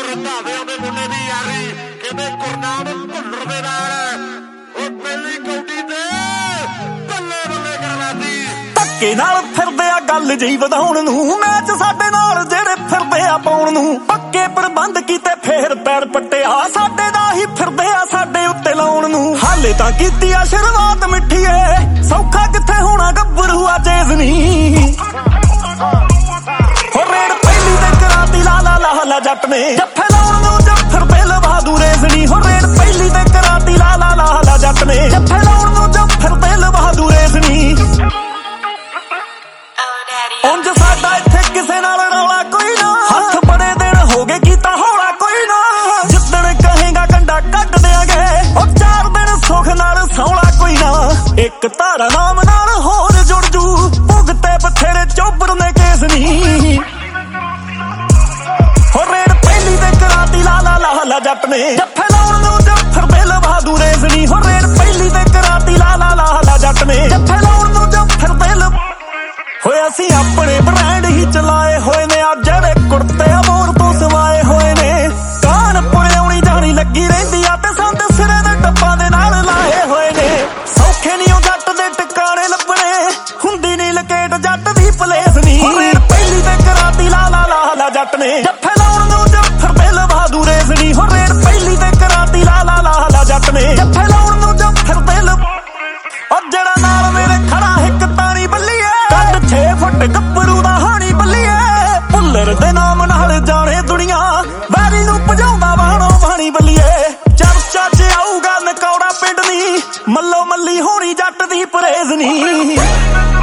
ਰੰਧਾਵਿਆਂ ਦੇ ਮੁੰਡੇ ਦੀ ਯਾਰੀ ਕਹਿੰਦੇ ਗੁਰਨਾਮ ਭੁੱਲਰ ਦੇ ਨਾਲ ਉਹ ਪਹਿਲੀ ਕੌਡੀ ਤੇ ਬੱਲੇ ਬੱਲੇ ਕਰਵਾਤੀ। ਧੱਕੇ ਨਾਲ ਫਿਰਦੇ ਆ ਗੱਲ ਜਿਹੀ ਵਧਾਉਣ ਨੂੰ, ਮੈਚ ਸਾਡੇ ਨਾਲ ਜਿਹੜੇ ਫਿਰਦੇ ਆ ਪਾਉਣ ਨੂੰ। ਪੱਕੇ ਪ੍ਰਬੰਧ ਕੀਤੇ ਫੇਰ ਪੈਰ ਪੱਟਿਆ, ਸਾਡੇ ਦਾ ਹੀ ਫਿਰਦੇ ਆ ਸਾਡੇ ਉੱਤੇ ਲਾਉਣ ਨੂੰ। ਹਾਲੇ ਤਾਂ ਕੀਤੀ ਆ ਸ਼ੁਰੂਆਤ ਮਿੱਠੀਏ, ਸੌਖਾ ਕਿੱਥੇ ਹੋਣਾ ਗੱਭਰੂ ਆ ਚੇਜ਼ਨੀ। ਹੋ ਰੇਡ ਪਹਿਲੀ ਤੇ ਕਰਾਤੀ ਲਾ ਲਾ ਲਾ ਲਾ ਜੱਟ ਨੇ, ਜੱਫੇ ਲਾਉਣ ਨੂੰ ਜੱਫਰ ਤੇ ਲਵਾ ਦੂ ਰੇਜ਼ਨੀ। ਹੋ ਰੇਡ ਪਹਿਲੀ ਤੇ ਕਰਾਤੀ ਲਾ ਲਾ ਲਾ ਲਾ ਜੱਟ ਨੇ, ਜੱਫੇ ਲਾਉਣ ਨੂੰ ਜੱਫਰ ਤੇ ਲਵਾ ਦੂ ਰੇਜ਼ਨੀ। ਉਂਝ ਸਾਡਾ ਇੱਥੇ ਕਿਸੇ ਨਾਲ ਰੌਲਾ ਕੋਈ ਨਾ, ਹੱਥ ਬੜੇ ਦਿਨ ਹੋ ਗਏ ਕੀਤਾ ਹੌਲਾ ਕੋਈ ਨਾ। ਜਿੱਦਣ ਕਹੇਗਾ ਕੰਡਾ ਕੱਢ ਦਿਆਂਗੇ, ਉਹ 4 ਦਿਨ ਸੁੱਖ ਨਾਲ ਸੌਲਾ ਕੋਈ ਨਾ। ਇੱਕ ਧਾਰਾ ਨਾਮ ਨਾਲ ਹੋਰ ਜੁੜ ਜੂ, ਭੁਗਤੇ ਬਥੇਰੇ ਚੋਬਰ ਨੇ ਕੇਸ ਨੀ। ਹੋ ਰੇਡ ਪਹਿਲੀ ਤੇ ਕਰਾਤੀ ਲਾ ਲਾ ਲਾ ਲਾ ਜੱਟ ਨੇ, ਜੱਫੇ ਲਾਉਣ ਨੂੰ ਜੱਫਰ ਤੇ ਲਵਾ ਦੂ ਰੇਜ਼ਨੀ। ਹੋ ਰੇਡ ਪਹਿਲੀ ਤੇ ਕਰਾਤੀ ਲਾ ਲਾ ਲਾ ਲਾ ਜੱਟ ਨੇ, ਜੱਫੇ ਲਾਉਣ ਨੂੰ ਜੱਫਰ ਤੇ ਹੋਏ। ਅਸੀਂ ਆਪਣੇ ਬ੍ਰਾਂਡ ਹੀ ਚਲਾਏ ਹੋਏ ਨੇ, ਆ ਜਿਹੜੇ ਕੁੜਤੇ ਅਮੋਰ ਤੋਂ ਸਵਾਏ ਹੋਏ ਨੇ। ਕਾਨਪੁਰ ਆਉਣੀ ਜਾਣੀ ਲੱਗੀ ਰਹਿੰਦੀ ਆ, ਤੇ ਸੰਦ ਸਿਰੇ ਦੇ ਟੱਪਾਂ ਦੇ ਨਾਲ ਲਾਏ ਹੋਏ ਨੇ। ਸੌਖੇ ਨੀ ਉਹ ਜੱਟ ਦੇ ਟਿਕਾਣੇ ਲੱਭਣੇ, ਹੁੰਦੀ ਨੀ ਲਕੇਟ ਜੱਟ ਦੀ ਪਲੇਸ ਨੀ। ਪਹਿਲੀ ਤੇ ਕਰਾਤੀ ਲਾ ਲਾ ਲਾ ਲਾ ਜੱਟ ਨੇ, ਜੱਫੇ ਲਾਉਣ ਨੂੰ ਜੱਫਰ ਤੇ ਲਵਾ ਦੂ ਰੇਜ਼ਨੀ। ਹੋ ਰੇਡ ਪਹਿਲੀ ਤੇ ਕਰਾਤੀ ਲਾ ਲਾ ਲਾ ਲਾ ਜੱਟ ਨੇ, ਜੱਫੇ ਲਾਉਣ ਨੂੰ ਜੱਫਰ ਤੇ ਉਹ ਜਿਹੜਾ ਨਾਲ ਮੇਰੇ ਖੜਾ ਇੱਕ ਤਾਣੀ ਬੱਲੀਏ, 6 ਫੁੱਟ ਗੱਭਰੂ ਦਾ ਹਾਣੀ ਬੱਲੀਏ। ਭੁੱਲਰ ਦੇ ਨਾਮ ਨਾਲ ਜਾਣੇ ਦੁਨੀਆ, ਵੈਰੀ ਨੂੰ ਭਜਾਉਂਦਾ ਬਾਣੋ ਬਾਣੀ ਬੱਲੀਏ। ਚਰਚਾ 'ਚ ਆਊਗਾ ਨਕੌੜਾ ਪਿੰਡ ਨੀ, ਮੱਲੋ ਮੱਲੀ ਹੋਣੀ ਜੱਟ ਦੀ ਪਰੇਜ਼ ਨੀ।